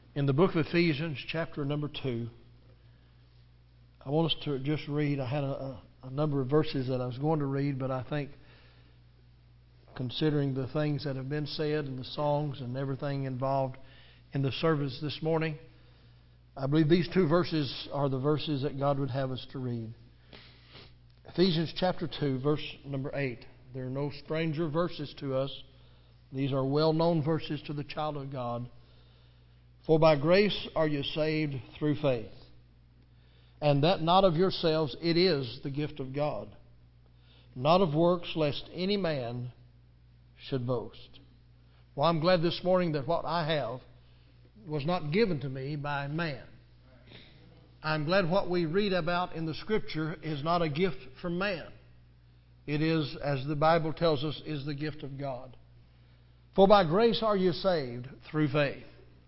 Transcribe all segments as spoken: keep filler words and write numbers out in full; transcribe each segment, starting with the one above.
In the book of Ephesians, chapter number two, I want us to just read. I had a, a number of verses that I was going to read, but I think considering the things that have been said and the songs and everything involved in the service this morning, I believe these two verses are the verses that God would have us to read. Ephesians chapter two, verse number eight. There are no stranger verses to us. These are well-known verses to the child of God. For by grace are you saved through faith, and that not of yourselves, it is the gift of God, not of works, lest any man should boast. Well, I'm glad this morning that what I have was not given to me by man. I'm glad what we read about in the Scripture is not a gift from man. It is, as the Bible tells us, is the gift of God. For by grace are you saved through faith.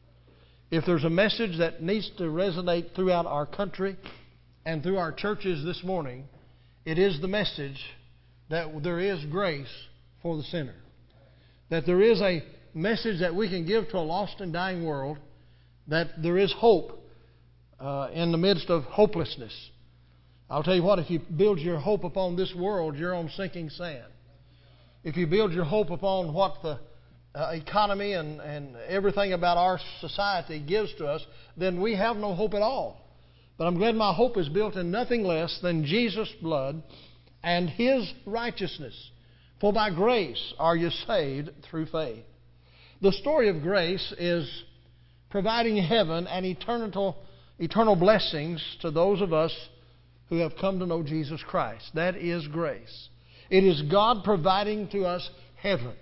If there's a message that needs to resonate throughout our country and through our churches this morning, it is the message that there is grace for the sinner. That there is a message that we can give to a lost and dying world, that there is hope uh, in the midst of hopelessness. I'll tell you what, if you build your hope upon this world, you're on sinking sand. If you build your hope upon what the uh, economy and, and everything about our society gives to us, then we have no hope at all. But I'm glad my hope is built in nothing less than Jesus' blood and His righteousness. For by grace are you saved through faith. The story of grace is providing heaven and eternal, eternal blessings to those of us who have come to know Jesus Christ. That is grace. It is God providing to us heaven.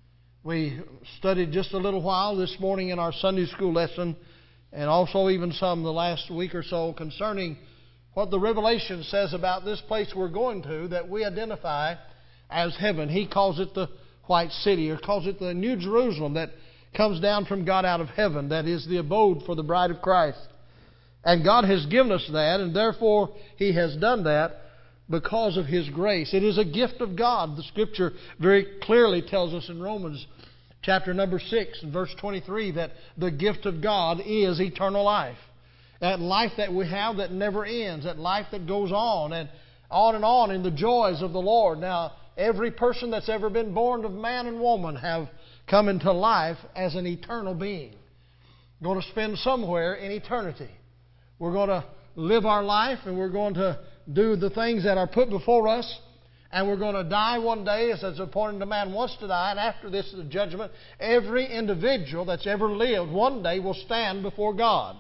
We studied just a little while this morning in our Sunday school lesson, and also even some the last week or so, concerning what the Revelation says about this place we're going to that we identify as heaven. He calls it the White City, or calls it the New Jerusalem that comes down from God out of heaven, that is the abode for the bride of Christ. And God has given us that, and therefore He has done that because of His grace. It is a gift of God. The Scripture very clearly tells us in Romans chapter number six and verse twenty-three that the gift of God is eternal life. That life that we have that never ends, that life that goes on and on and on in the joys of the Lord. Now, every person that's ever been born of man and woman have come into life as an eternal being. Going to spend somewhere in eternity. We're going to live our life and we're going to do the things that are put before us. And we're going to die one day, as it's appointed a man wants to die. And after this is the judgment. Every individual that's ever lived one day will stand before God.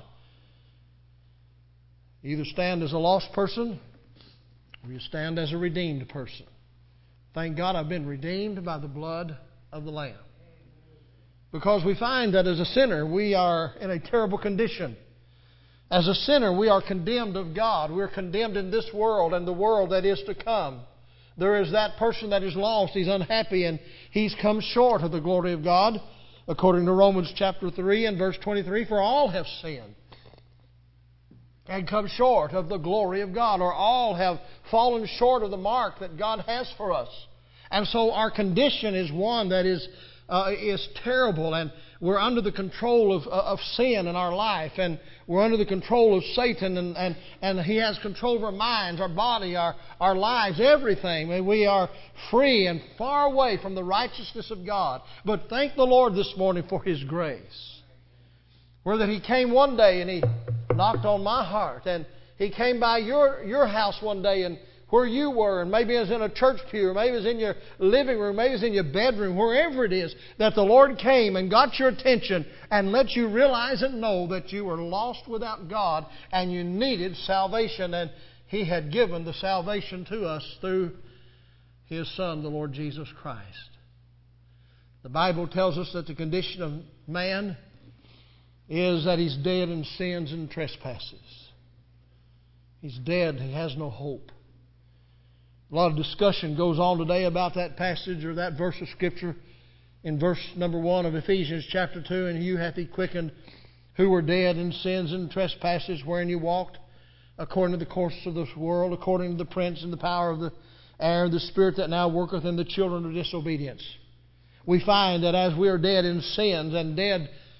You either stand as a lost person or you stand as a redeemed person. Thank God I've been redeemed by the blood of the Lamb. Because we find that as a sinner we are in a terrible condition. As a sinner we are condemned of God. We're condemned in this world and the world that is to come. There is that person that is lost. He's unhappy and he's come short of the glory of God. According to Romans chapter three and verse twenty-three, for all have sinned and come short of the glory of God, or all have fallen short of the mark that God has for us. And so our condition is one that is uh, is terrible, and we're under the control of, of sin in our life, and we're under the control of Satan, and, and, and he has control of our minds, our body, our, our lives, everything. And we are free and far away from the righteousness of God. But thank the Lord this morning for His grace. Where that He came one day and He knocked on my heart, and He came by your, your house one day and where you were, and maybe it was in a church pew, or maybe it was in your living room, maybe it was in your bedroom, wherever it is, that the Lord came and got your attention and let you realize and know that you were lost without God and you needed salvation, and He had given the salvation to us through His Son, the Lord Jesus Christ. The Bible tells us that the condition of man is that he's dead in sins and trespasses. He's dead. He has no hope. A lot of discussion goes on today about that passage or that verse of Scripture in verse number one of Ephesians chapter two. And you hath He quickened who were dead in sins and trespasses wherein you walked, according to the course of this world, according to the prince and the power of the air, the spirit that now worketh in the children of disobedience. We find that as we are dead in sins and dead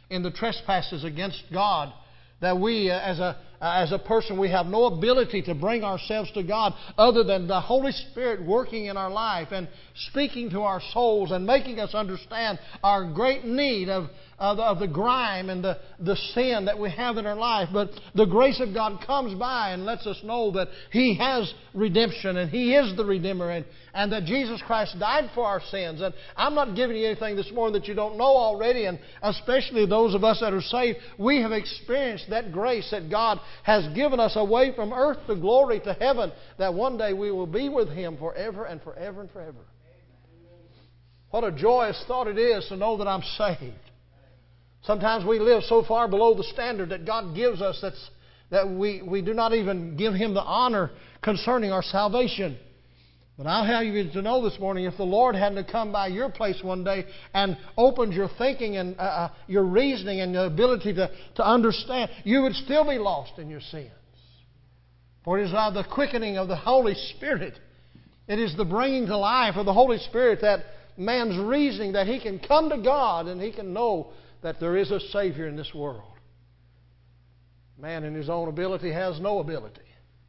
in the trespasses against God, that we uh, as a uh, as a person, we have no ability to bring ourselves to God other than the Holy Spirit working in our life and speaking to our souls and making us understand our great need of of, of the grime and the, the sin that we have in our life. But the grace of God comes by and lets us know that He has redemption and He is the Redeemer, and, and that Jesus Christ died for our sins. And I'm not giving you anything this morning that you don't know already, and especially those of us that are saved, we have experienced that grace that God has given us away from earth to glory to heaven, that one day we will be with Him forever and forever and forever. What a joyous thought it is to know that I'm saved. Sometimes we live so far below the standard that God gives us that's, that we, we do not even give Him the honor concerning our salvation. But I'll have you to know this morning, if the Lord hadn't come by your place one day and opened your thinking and uh, your reasoning and your ability to, to understand, you would still be lost in your sins. For it is by the quickening of the Holy Spirit, it is the bringing to life of the Holy Spirit, that man's reasoning, that he can come to God and he can know that there is a Savior in this world. Man in his own ability has no ability.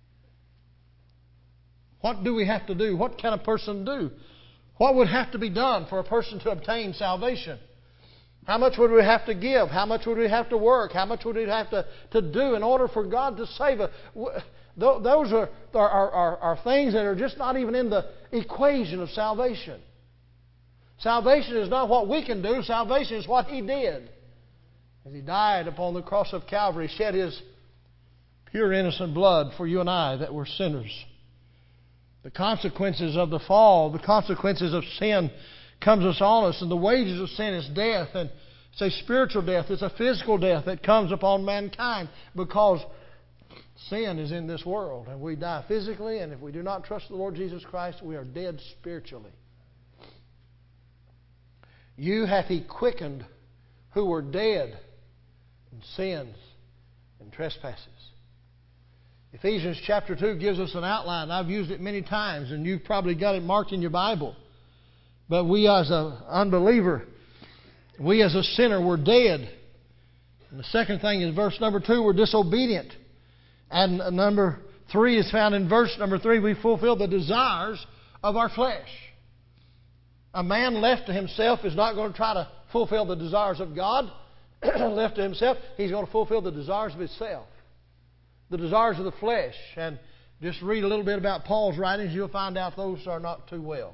What do we have to do? What can a person do? What would have to be done for a person to obtain salvation? How much would we have to give? How much would we have to work? How much would we have to, to do in order for God to save us? Those are, are, are, are things that are just not even in the equation of salvation. Salvation is not what we can do. Salvation is what He did. As He died upon the cross of Calvary, shed His pure innocent blood for you and I that were sinners. The consequences of the fall, the consequences of sin comes upon us, and the wages of sin is death. And it's a spiritual death. It's a physical death that comes upon mankind because sin is in this world. And we die physically, and if we do not trust the Lord Jesus Christ, we are dead spiritually. You hath He quickened who were dead in sins and trespasses. Ephesians chapter two gives us an outline. I've used it many times, and you've probably got it marked in your Bible. But we as an unbeliever, we as a sinner, were dead. And the second thing is verse number two, we're disobedient. And number three is found in verse number three, we fulfill the desires of our flesh. A man left to himself is not going to try to fulfill the desires of God. Left to himself, he's going to fulfill the desires of himself. The desires of the flesh. And just read a little bit about Paul's writings, you'll find out those are not too well.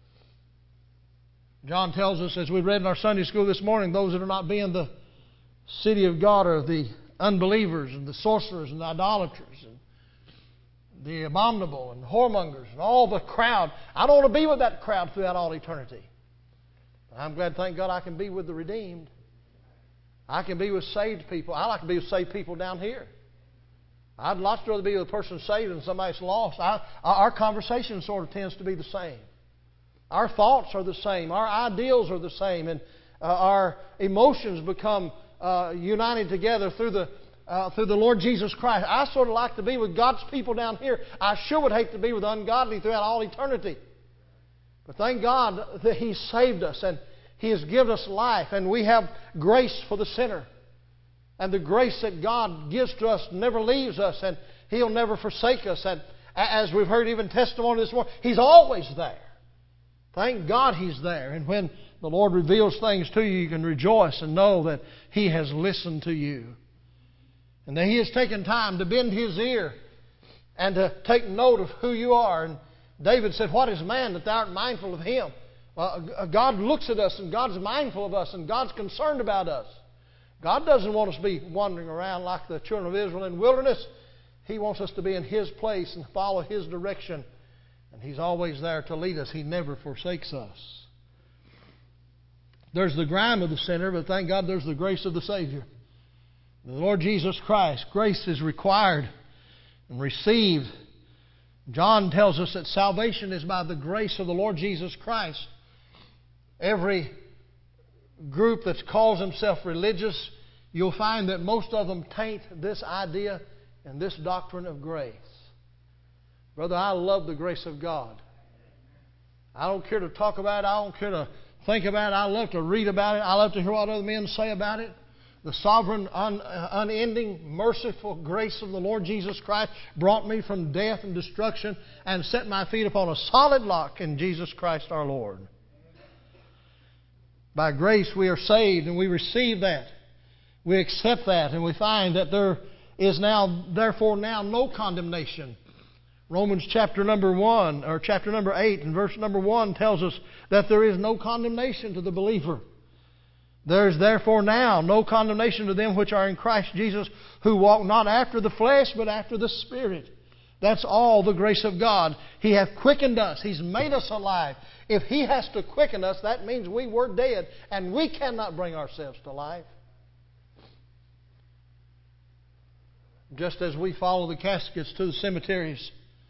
John tells us, as we read in our Sunday school this morning, those that are not being the city of God are the unbelievers and the sorcerers and the idolaters and the abominable and the whoremongers and all the crowd. I don't want to be with that crowd throughout all eternity. But I'm glad, thank God, I can be with the redeemed. I can be with saved people. I like to be with saved people down here. I'd lots rather be with a person saved than somebody that's lost. I, our conversation sort of tends to be the same. Our thoughts are the same. Our ideals are the same. And uh, our emotions become uh, united together through the Uh, through the Lord Jesus Christ. I sort of like to be with God's people down here. I sure would hate to be with ungodly throughout all eternity. But thank God that He saved us and He has given us life, and we have grace for the sinner. And the grace that God gives to us never leaves us, and He'll never forsake us. And as we've heard even testimony this morning, He's always there. Thank God He's there. And when the Lord reveals things to you, you can rejoice and know that He has listened to you. And that He has taken time to bend His ear and to take note of who you are. And David said, "What is man that thou art mindful of him?" Uh, God looks at us, and God's mindful of us, and God's concerned about us. God doesn't want us to be wandering around like the children of Israel in the wilderness. He wants us to be in His place and follow His direction. And He's always there to lead us. He never forsakes us. There's the grime of the sinner, but thank God there's the grace of the Savior. The Lord Jesus Christ. Grace is required and received. John tells us that salvation is by the grace of the Lord Jesus Christ. Every group that calls himself religious, you'll find that most of them taint this idea and this doctrine of grace. Brother, I love the grace of God. I don't care to talk about it. I don't care to think about it. I love to read about it. I love to hear what other men say about it. The sovereign, un, uh, unending, merciful grace of the Lord Jesus Christ brought me from death and destruction and set my feet upon a solid rock in Jesus Christ our Lord. By grace we are saved, and we receive that. We accept that, and we find that there is now, therefore now, no condemnation. Romans chapter number one, or chapter number eight, and verse number one tells us that there is no condemnation to the believer. There is therefore now no condemnation to them which are in Christ Jesus, who walk not after the flesh, but after the Spirit. That's all the grace of God. He hath quickened us. He's made us alive. If He has to quicken us, that means we were dead, and we cannot bring ourselves to life. Just as we follow the caskets to the cemeteries,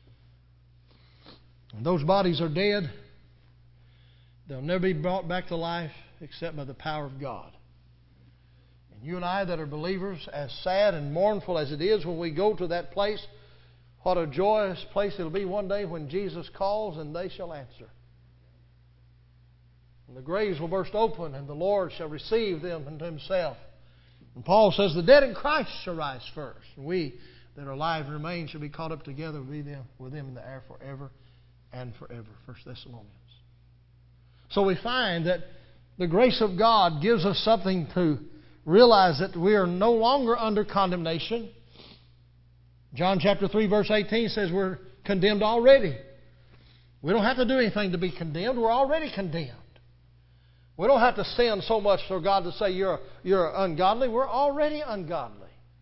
and those bodies are dead, they'll never be brought back to life except by the power of God. And you and I that are believers, as sad and mournful as it is when we go to that place, what a joyous place it'll be one day when Jesus calls and they shall answer. And the graves will burst open and the Lord shall receive them unto Himself. And Paul says, the dead in Christ shall rise first. And we that are alive and remain shall be caught up together with them, with them in the air forever and forever. First Thessalonians. So we find that the grace of God gives us something to realize that we are no longer under condemnation. John chapter three verse eighteen says we're condemned already. We don't have to do anything to be condemned. We're already condemned. We don't have to sin so much for God to say you're, you're ungodly. We're already ungodly.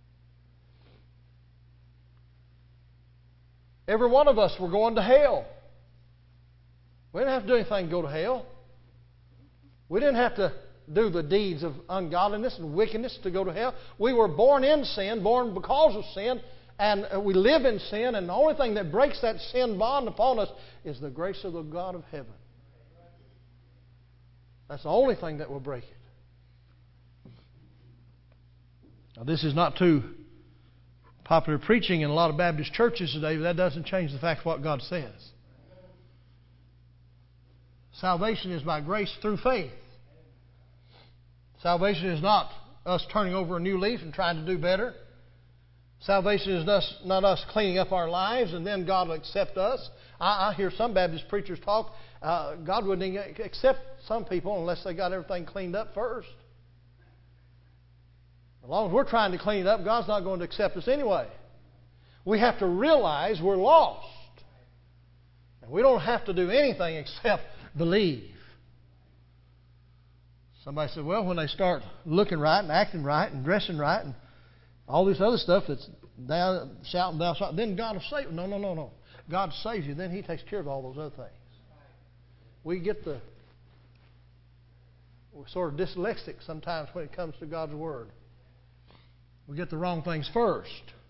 Every one of us were going to hell. We didn't have to do anything to go to hell. We didn't have to do the deeds of ungodliness and wickedness to go to hell. We were born in sin, born because of sin, and we live in sin, and the only thing that breaks that sin bond upon us is the grace of the God of heaven. That's the only thing that will break it. Now, this is not too popular preaching in a lot of Baptist churches today, but that doesn't change the fact of what God says. Salvation is by grace through faith. Salvation is not us turning over a new leaf and trying to do better. Salvation is us, not us cleaning up our lives and then God will accept us. I, I hear some Baptist preachers talk, uh, God wouldn't accept some people unless they got everything cleaned up first. As long as we're trying to clean it up, God's not going to accept us anyway. We have to realize we're lost. And we don't have to do anything except believe. Somebody said, well, when they start looking right and acting right and dressing right and all this other stuff that's down, shouting, thou shalt, then God will save you. No, no, no, no. God saves you, then He takes care of all those other things. We get the, we're sort of dyslexic sometimes when it comes to God's Word. We get the wrong things first.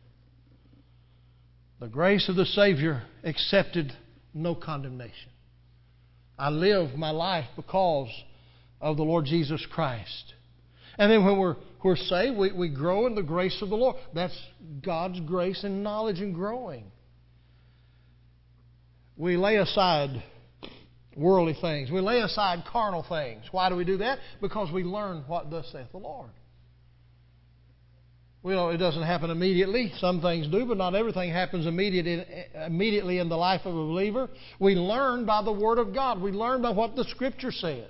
The grace of the Savior accepted no condemnation. I live my life because of the Lord Jesus Christ. And then when we're, we're saved, we, we grow in the grace of the Lord. That's God's grace and knowledge and growing. We lay aside worldly things. We lay aside carnal things. Why do we do that? Because we learn what thus saith the Lord. Well, it doesn't happen immediately. Some things do, but not everything happens immediate, immediately in the life of a believer. We learn by the Word of God. We learn by what the Scripture says.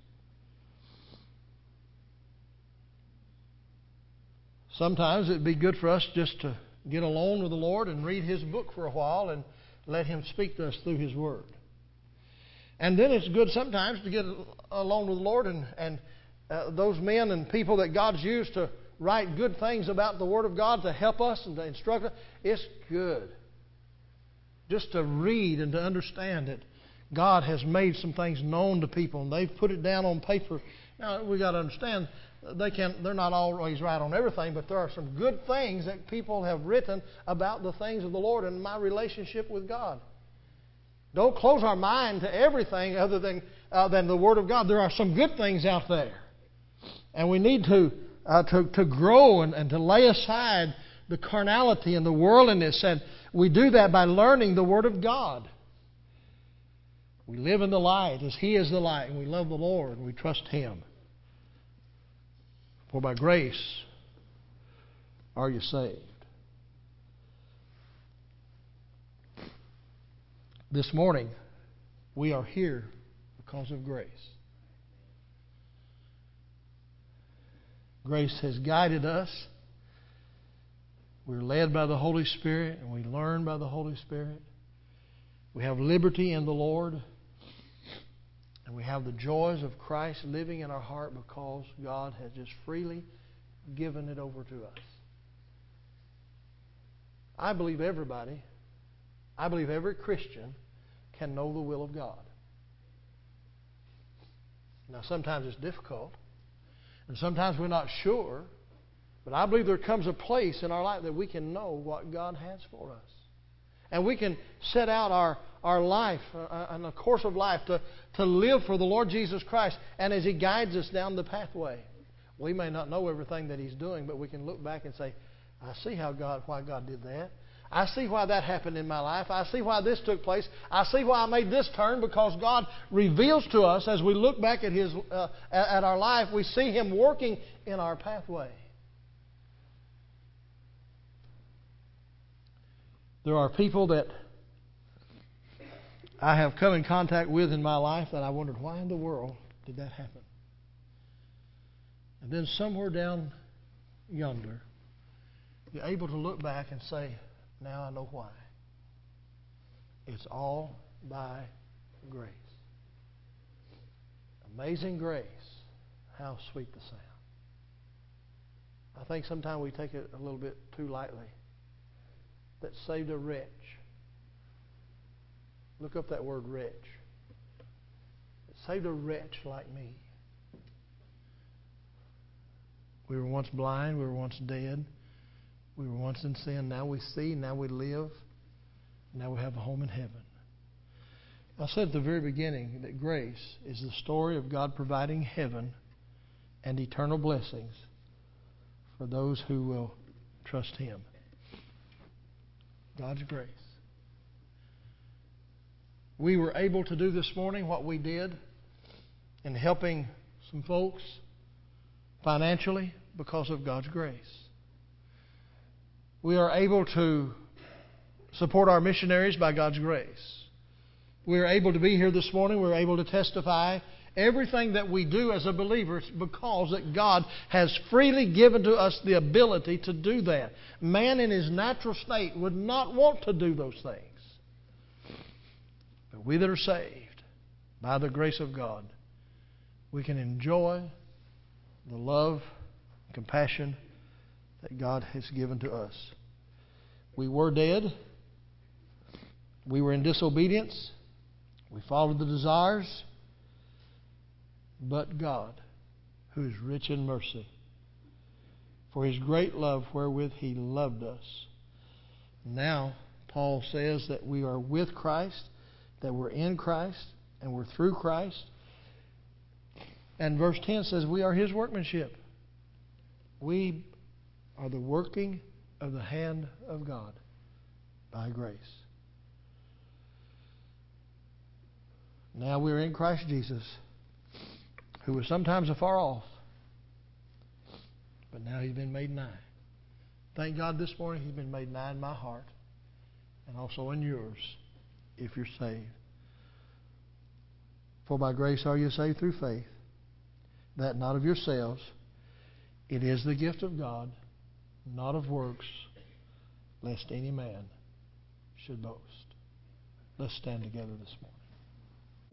Sometimes it would be good for us just to get alone with the Lord and read His book for a while and let Him speak to us through His Word. And then it's good sometimes to get alone with the Lord and, and uh, those men and people that God's used to write good things about the Word of God to help us and to instruct us. It's good just to read and to understand that God has made some things known to people and they've put it down on paper. Now, we've got to understand they can't, they're not always right on everything, but there are some good things that people have written about the things of the Lord and my relationship with God. Don't close our mind to everything other than, uh, than the Word of God. There are some good things out there. And we need to Uh, to, to grow and, and to lay aside the carnality and the worldliness. And we do that by learning the Word of God. We live in the light as He is the light. And we love the Lord and we trust Him. For by grace are you saved. This morning, we are here because of grace. Grace has guided us. We're led by the Holy Spirit, and we learn by the Holy Spirit. We have liberty in the Lord, and we have the joys of Christ living in our heart because God has just freely given it over to us. I believe everybody, I believe every Christian can know the will of God. Now, sometimes it's difficult, and sometimes we're not sure, but I believe there comes a place in our life that we can know what God has for us. And we can set out our, our life, uh, and a course of life to, to live for the Lord Jesus Christ. And as He guides us down the pathway, we may not know everything that He's doing, but we can look back and say, I see how God, why God did that. I see why that happened in my life. I see why this took place. I see why I made this turn, because God reveals to us as we look back at His uh, at our life, we see Him working in our pathway. There are people that I have come in contact with in my life that I wondered, why in the world did that happen? And then somewhere down yonder, you're able to look back and say, now I know why. It's all by grace. Amazing grace. How sweet the sound. I think sometimes we take it a little bit too lightly. That saved a wretch. Look up that word wretch. It saved a wretch like me. We were once blind. We were once dead. We were once in sin. Now we see. Now we live. Now we have a home in heaven. I said at the very beginning that grace is the story of God providing heaven and eternal blessings for those who will trust Him. God's grace. We were able to do this morning what we did in helping some folks financially because of God's grace. We are able to support our missionaries by God's grace. We are able to be here this morning. We're able to testify. Everything that we do as a believer is because that God has freely given to us the ability to do that. Man in his natural state would not want to do those things. But we that are saved by the grace of God, we can enjoy the love and compassion that God has given to us. We were dead. We were in disobedience. We followed the desires. But God, who is rich in mercy, for His great love wherewith He loved us. Now, Paul says that we are with Christ, that we're in Christ, and we're through Christ. And verse ten says we are His workmanship. We are the working of the hand of God by grace. Now we're in Christ Jesus, who was sometimes afar off, but now He's been made nigh. Thank God this morning He's been made nigh in my heart and also in yours if you're saved. For by grace are you saved through faith, that not of yourselves. It is the gift of God, not of works, lest any man should boast. Let's stand together this morning.